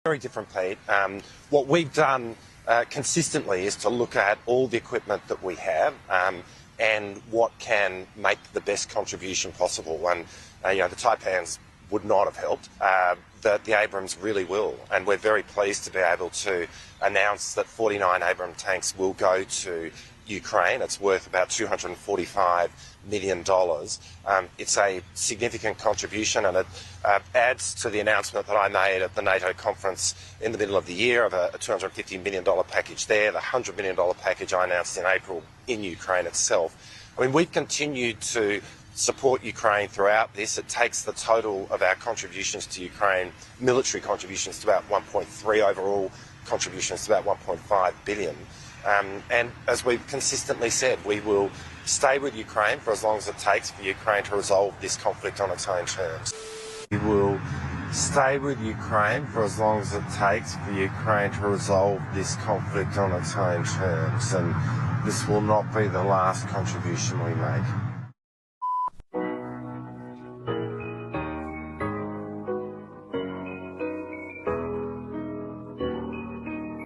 very different, Pete. What we've done consistently is to look at all the equipment that we have and what can make the best contribution possible. And the Taipans would not have helped. The Abrams really will, and we're very pleased to be able to announce that 49 Abrams tanks will go to Ukraine. It's worth about $245 million. It's a significant contribution, and it adds to the announcement that I made at the NATO conference in the middle of the year of a $250 million package there, the $100 million package I announced in April in Ukraine itself. I mean, we've continued to support Ukraine throughout this. It takes the total of our contributions to Ukraine, military contributions, to about 1.3, overall contributions to about 1.5 billion. And as we've consistently said, we will stay with Ukraine for as long as it takes for Ukraine to resolve this conflict on its own terms. We will stay with Ukraine for as long as it takes for Ukraine to resolve this conflict on its own terms. And this will not be the last contribution we make.